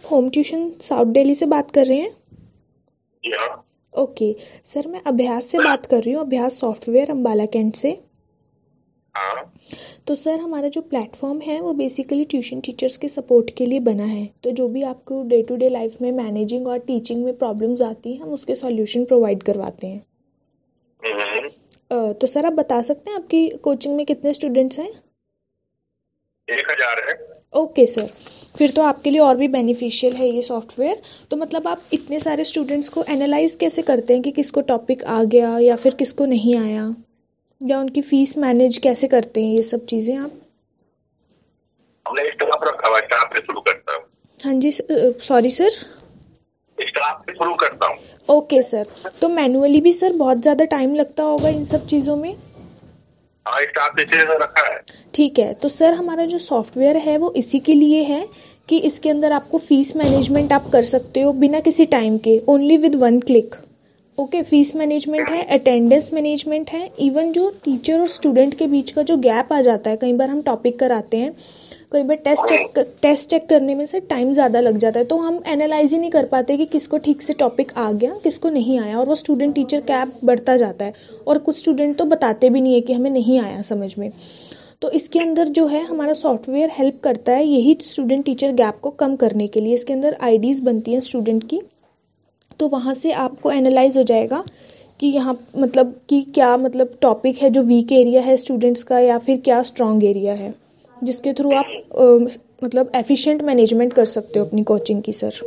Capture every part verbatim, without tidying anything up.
Home tuition south Delhi से बात कर रहे हैं? जी हाँ। ओके सर, मैं अभ्यास से बात कर रही हूँ, अभ्यास सॉफ्टवेयर अम्बाला कैंट से। हाँ। तो सर हमारा जो प्लेटफॉर्म है वो बेसिकली ट्यूशन टीचर्स के सपोर्ट के लिए बना है। तो जो भी आपको डे टू डे लाइफ में मैनेजिंग और टीचिंग में प्रॉब्लम्स आती हैं हम उसके सॉल्यूशन प्रोवाइड करवाते हैं। हम्म, अ, तो सर आप बता सकते हैं आपकी कोचिंग में कितने स्टूडेंट्स हैं? एक हजार है। ओके सर, फिर तो आपके लिए और भी बेनिफिशियल है ये सॉफ्टवेयर। तो मतलब आप इतने सारे स्टूडेंट्स को एनालाइज कैसे करते हैं कि किसको टॉपिक आ गया या फिर किसको नहीं आया, या उनकी फीस मैनेज कैसे करते हैं, ये सब चीज़ें आप? हमने स्टाफ रखा हुआ, स्टाफ से शुरू करता हूँ। हाँ जी, सॉरी सर। स्टाफ से शुरू करता हूँ। ओके सर, तो मैनुअली भी सर बहुत ज़्यादा टाइम लगता होगा इन सब चीज़ों में? हाँ, स्टाफ से रखा है। ठीक है, तो सर हमारा जो सॉफ्टवेयर है वो इसी के लिए है कि इसके अंदर आपको फीस मैनेजमेंट आप कर सकते हो बिना किसी टाइम के, only with one click. Okay, fees management है, अटेंडेंस मैनेजमेंट है, इवन जो टीचर और स्टूडेंट के बीच का जो गैप आ जाता है, कई बार हम टॉपिक कराते हैं, कई बार टेस्ट चेक टेस्ट चेक करने में से टाइम ज़्यादा लग जाता है, तो हम एनालाइज ही नहीं कर पाते कि किसको ठीक से टॉपिक आ गया किसको नहीं आया, और वो स्टूडेंट टीचर गैप बढ़ता जाता है, और कुछ स्टूडेंट तो बताते भी नहीं है कि हमें नहीं आया समझ में। तो इसके अंदर जो है हमारा सॉफ्टवेयर हेल्प करता है यही स्टूडेंट टीचर गैप को कम करने के लिए। इसके अंदर आईडीज़ बनती हैं स्टूडेंट की, तो वहाँ से आपको एनालाइज हो जाएगा कि यहाँ मतलब कि क्या मतलब टॉपिक है जो वीक एरिया है स्टूडेंट्स का, या फिर क्या स्ट्रॉन्ग एरिया है, जिसके थ्रू आप अ, मतलब एफिशिएंट मैनेजमेंट कर सकते हो अपनी कोचिंग की सर।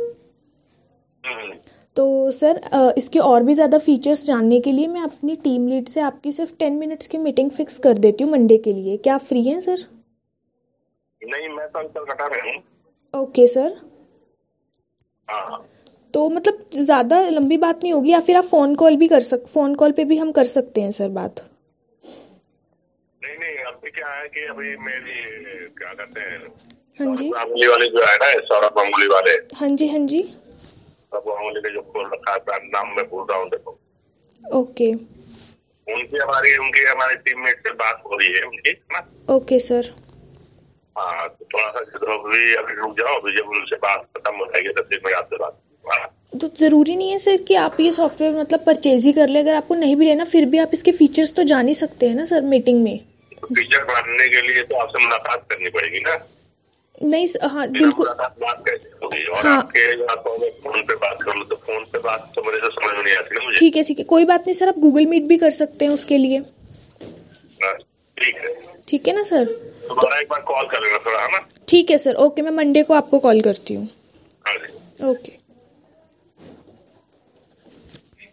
तो सर अ, इसके और भी ज़्यादा फीचर्स जानने के लिए मैं अपनी टीम लीड से आपकी सिर्फ टेन मिनट्स की मीटिंग फिक्स कर देती हूँ मंडे के लिए। क्या आप फ्री हैं सर? नहीं, मैं तो अंकल कटा रही हूँ। ओके सर, हाँ। तो मतलब ज़्यादा लंबी बात नहीं होगी, या फिर आप फ़ोन कॉल भी कर सक फ़ोन कॉल पे भी हम कर सकते हैं सर बात? नहीं नहीं, अभी क्या है कि अभी मेरी क्या कहते हैं, हाँ जी, गांगुली वाले जो है ना, सौरभ गांगुली वाले, हाँ जी, हाँ जी। सौरभ गांगुली ने जो खोल रखा है, नाम मैं भूल रहा हूँ, देखो। ओके उनकी हमारी उनकी हमारे टीममेट से बात हो रही है उनकी, है ना। Okay sir. हाँ, तो थोड़ा सा जिधर अभी अभी रुक जाओ, अभी जब उनसे बात खत्म हो जाएगी तब तक मैं आपसे बात करूंगा। तो ज़रूरी नहीं है सर कि आप ये सॉफ्टवेयर मतलब परचेज ही कर ले, अगर आपको नहीं भी लेना फिर भी आप इसके फीचर्स तो जान ही सकते हैं ना सर मीटिंग में। तो फीचर जानने के लिए तो आपसे मुलाकात करनी पड़ेगी ना। नहीं स- हाँ बिल्कुल। मुलाकात बात कैसे होगी, और हाँ आपके आपको मैं फोन पे बात कर लूँ तो फोन पे बात तो मेरे से समझ में नहीं आती ना मुझे। ठीक है, ठीक है, कोई बात नहीं सर, आप गूगल मीट भी कर सकते हैं उसके लिए। हाँ, ठीक है। ठीक है ना सर? दोबारा एक बार कॉल कर लेना थोड़ा, है ना। ठीक है सर, ओके, मैं मंडे को आपको कॉल करती हूँ। हाँ जी। ओके।